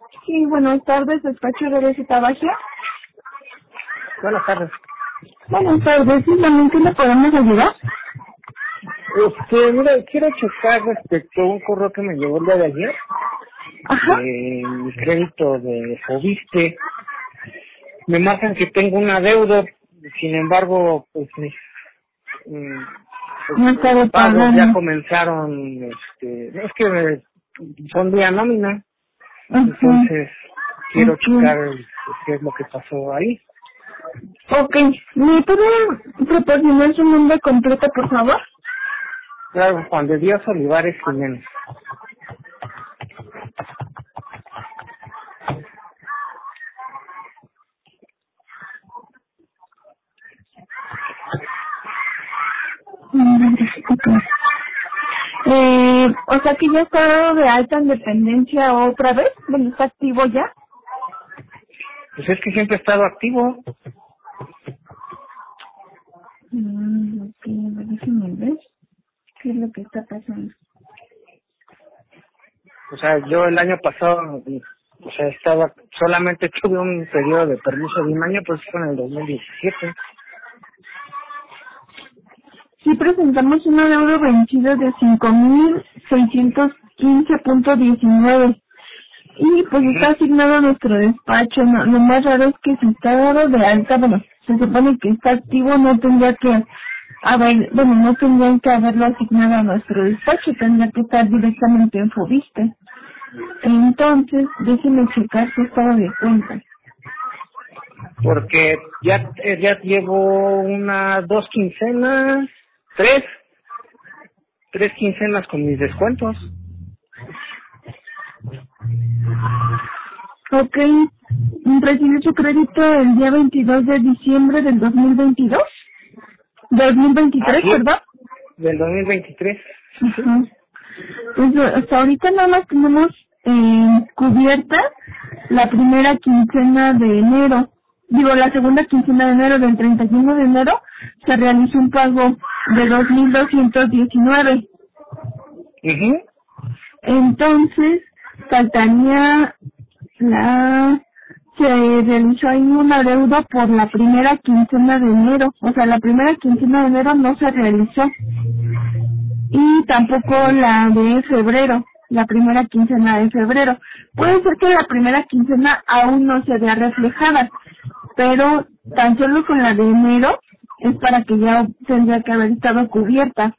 Sí, buenas tardes, despacho de Receta Bagia. Buenas tardes. Buenas tardes, sí, también, ¿qué le podemos ayudar? Mira, quiero checar respecto a un correo que me llegó el día de ayer, Ajá. de mi crédito de Fobiste. Me marcan que tengo un adeudo, sin embargo, pues mis No estaba los pagos ya pagando. comenzaron, es que son vía nómina, Ajá. entonces quiero Ok. checar qué es lo que pasó ahí. Ok, ¿me puede proporcionar su nombre completo, por favor? Claro, Juan de Dios Olivares Jiménez. Ok. O sea que ya está dado de alta en dependencia otra vez. Bueno, está activo ya. Pues es que siempre he estado activo. Ok, a ver, déjeme ver qué es lo que está pasando. O sea, yo el año pasado, solamente tuve un periodo de permiso de un año, pues fue en el 2017. Sí presentamos un adeudo vencido de 5,615,19 y pues está Ujú. asignado a nuestro despacho. No, lo más raro es que si está dado de alta, bueno, se supone que está activo, no tendría que no tendrían que haberlo asignado a nuestro despacho, tendría que estar directamente en Fobiste. Entonces, déjenme checar su estado de cuenta. Porque ya llevo dos quincenas, tres quincenas con mis descuentos. Ok, recibió su crédito el día 22 de diciembre del 2022. 2023, Así es, ¿verdad? del 2023. Sí. Ajá. Pues hasta ahorita nada más tenemos cubierta la primera quincena de enero. Digo, la segunda quincena de enero, del 31 de enero, se realizó un pago de 2,219. Ujú. Entonces, faltaría se realizó ahí un adeudo por la primera quincena de enero. O sea, la primera quincena de enero no se realizó. Y tampoco la de febrero, la primera quincena de febrero. Puede ser que la primera quincena aún no se vea reflejada, pero tan solo con la de enero es para que ya tendría que haber estado cubierta.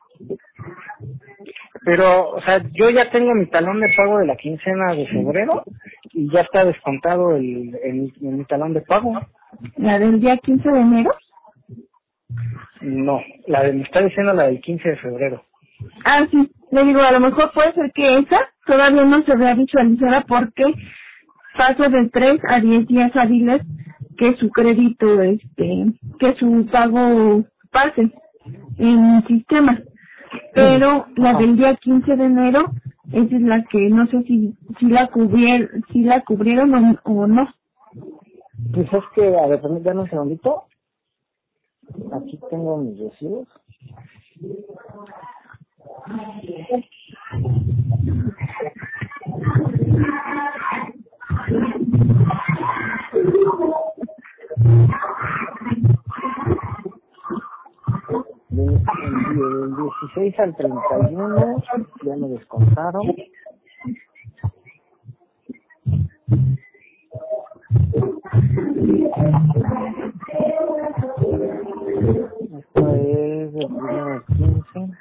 Pero, o sea, yo ya tengo mi talón de pago de la quincena de febrero y ya está descontado en mi talón de pago. La del día 15 de enero. No, me está diciendo la del 15 de febrero. Ah, sí, le digo, a lo mejor puede ser que esa todavía no se vea visualizada porque pasa de 3 a 10 días hábiles que su crédito, que su pago pase en el sistema. Pero la Ajá. del día 15 de enero, esa es la que no sé si la cubrieron o no. Pues es que, a ver, permítame un segundito. Aquí tengo mis recibos. Del 16 al 31 ya me descontaron. Esto es del 1 al 15.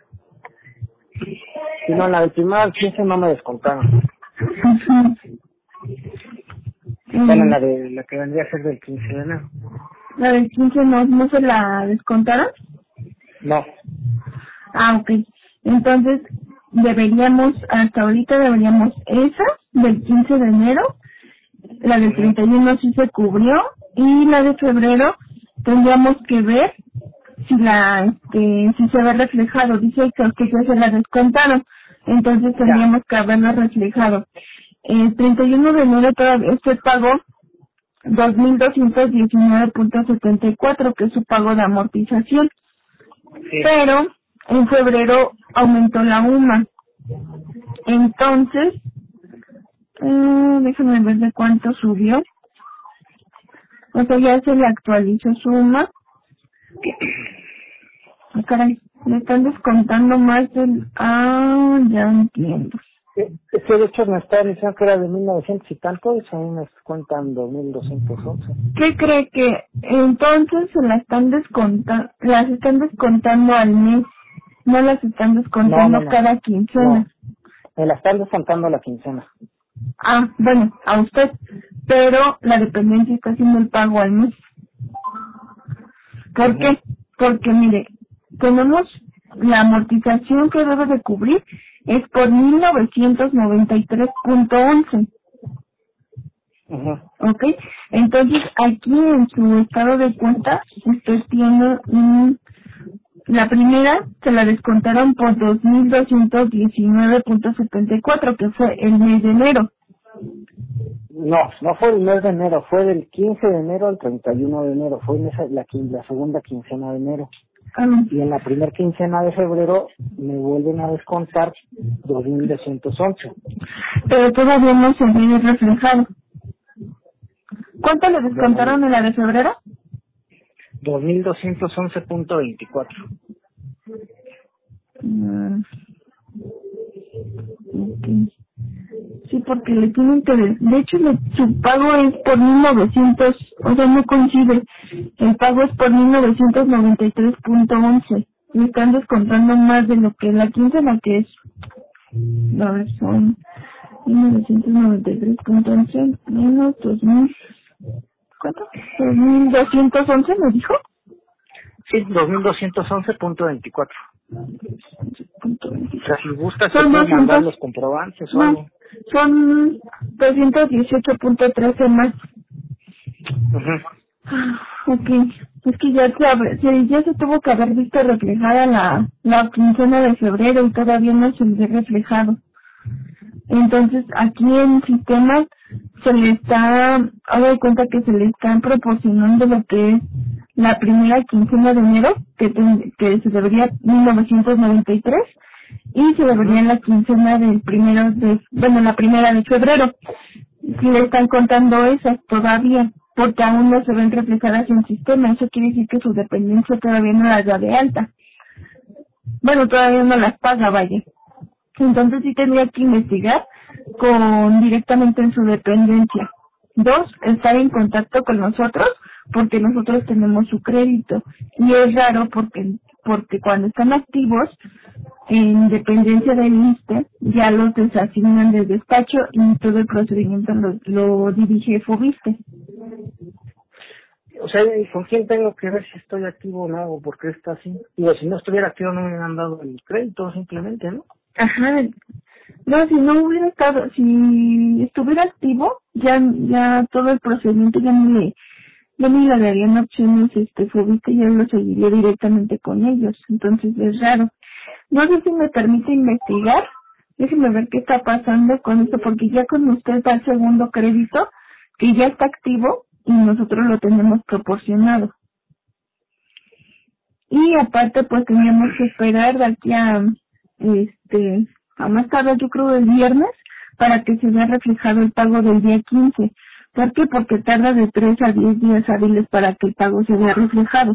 Si no, la del 1 al 15 no me descontaron. Ujú. Bueno, Mm, la que vendría a ser del 15 de enero. La del 15 no se la descontaron. No. Ah, ok. Entonces, hasta ahorita deberíamos esa del 15 de enero, la del Ujú. 31 sí se cubrió, y la de febrero tendríamos que ver si se ve reflejado. Dice que ya se la descontaron, entonces Ya. tendríamos que haberlo reflejado. El 31 de enero todavía usted pagó 2,219,74, que es su pago de amortización, Sí. pero en febrero aumentó la UMA. Entonces, Déjame ver de cuánto subió. O sea, ya se le actualizó suma. Ah, caray, le están descontando más del... ya entiendo. Es que de hecho me está diciendo que era de 1900 y tanto, y a mí me cuentan 2211. ¿Qué cree que entonces se las están descontando al mes? No las están descontando No. cada quincena. No, me la están descontando la quincena. Bueno, a usted. Pero la dependencia está haciendo el pago al mes. ¿Por qué? Porque mire, tenemos la amortización que debe de cubrir es por 1993.11. ¿Ok? Entonces, aquí en su estado de cuenta, usted tiene la primera se la descontaron por 2.219.74, que fue el mes de enero. No fue el mes de enero, fue del 15 de enero al 31 de enero, fue en la segunda quincena de enero. Y en la primera quincena de febrero me vuelven a descontar 2.211. Pero todavía no se ve reflejado. ¿Cuánto le descontaron en la de febrero? 2.211.24. Okay. Sí, porque le tienen que... De hecho, su pago es por 1900, o sea, no coincide. El pago es por 1993.11. Le están descontando más de lo que la quincena que es. A ver, son 1993.11 menos 2000... ¿Cuánto? 2.211, ¿me dijo? Sí, 2.211.24. O sea, si gustas, te puedo mandar los comprobantes o algo. Son 218.13 más. Ok, es que ya se tuvo que haber visto reflejada la quincena de febrero y todavía no se ve reflejado. Entonces, aquí en el sistema se le está, haga de cuenta que se le están proporcionando lo que es la primera quincena de enero, que se debería 1993, y se debería la quincena del la primera de febrero. Si le están contando esas todavía, porque aún no se ven reflejadas en el sistema, eso quiere decir que su dependencia todavía no las da de alta. Bueno, todavía no las paga, vaya. Entonces sí tendría que investigar directamente en su dependencia. 2, estar en contacto con nosotros, porque nosotros tenemos su crédito. Y es raro porque cuando están activos, en dependencia del ISSSTE, ya los desasignan del despacho y todo el procedimiento lo dirige FOBISSSTE. O sea, ¿con quién tengo que ver si estoy activo o no? ¿Por qué está así? Digo, si no estuviera activo no me hubieran dado el crédito, simplemente, ¿no? Ajá. No, si estuviera activo, ya todo el procedimiento ya ni le darían opciones, FOBISSSTE ya lo seguiría directamente con ellos. Entonces es raro. No sé si me permite investigar. Déjeme ver qué está pasando con esto, porque ya con usted está el segundo crédito, que ya está activo y nosotros lo tenemos proporcionado. Y aparte, pues teníamos que esperar de aquí a más tarde, yo creo el viernes, para que se vea reflejado el pago del día 15. ¿Por qué? Porque tarda de 3 a 10 días hábiles para que el pago se vea reflejado.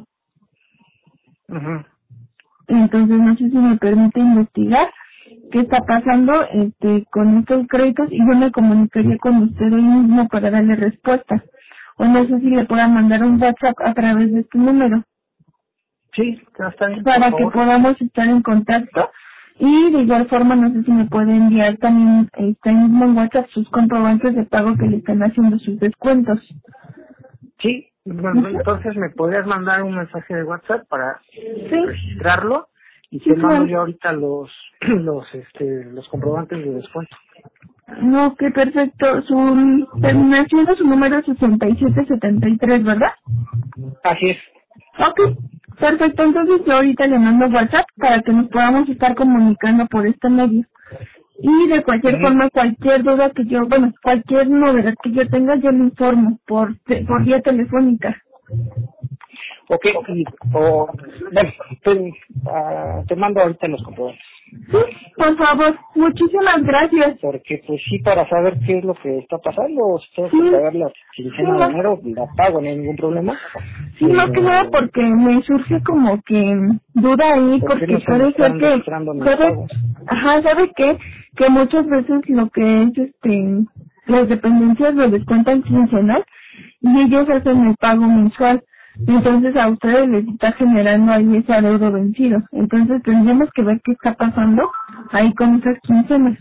Entonces, no sé si me permite investigar qué está pasando con estos créditos, y yo me comunicaría con usted hoy mismo para darle respuesta. O no sé si le pueda mandar un WhatsApp a través de este número. Sí, está bien. Para que podamos estar en contacto. Y de igual forma, no sé si me puede enviar también mismo en WhatsApp sus comprobantes de pago que le están haciendo sus descuentos. Sí, bueno, entonces me podrías mandar un mensaje de WhatsApp para registrarlo y te mando yo ahorita los comprobantes de descuento. No, que perfecto. Su terminación de su número es 6773, ¿verdad? Así es. Ok, perfecto. Entonces yo ahorita le mando WhatsApp para que nos podamos estar comunicando por este medio. Y de cualquier forma, cualquier duda cualquier novedad que yo tenga, yo le informo por vía telefónica. Ok, te mando ahorita los comprobantes. Sí, por favor, muchísimas gracias. Porque pues sí, para saber qué es lo que está pasando, si tengo Sí, que pagar la quincena sí, de enero, la pago, no hay ningún problema. sí, más que nada porque me surge como que duda ahí, ¿Por qué no porque se me puede ser están que, registrando mis pagos? ¿sabe qué? Que muchas veces lo que es, las dependencias lo descuentan quincenal y ellos hacen el pago mensual. Entonces a ustedes les está generando ahí ese adeudo vencido. Entonces tendríamos que ver qué está pasando ahí con esas quincenas.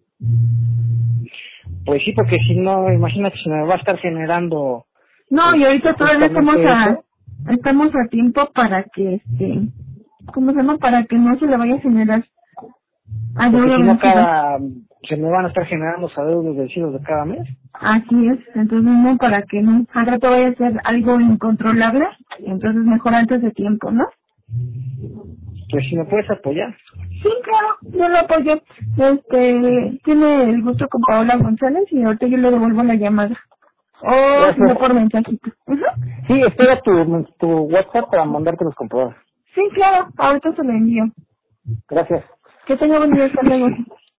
Pues sí, porque si no, imagínate, se me va a estar generando No, y ahorita todavía justamente eso. estamos a tiempo para que, ¿cómo se llama? Para que no se le vaya a generar Porque adeudo si no, vencido. se me van a estar generando los adeudos vencidos de cada mes. Así es, entonces no, para que no, al rato vaya a ser algo incontrolable, entonces mejor antes de tiempo, ¿no? Pues si me puedes apoyar. Sí, claro, yo lo apoyo. Tiene el gusto con Paola González y ahorita yo le devuelvo la llamada. O si no, Gracias. por mensajito. Sí, espera tu WhatsApp para mandarte los comprobadores. Sí, claro, ahorita se lo envío. Gracias. Que tenga buen día, hasta luego.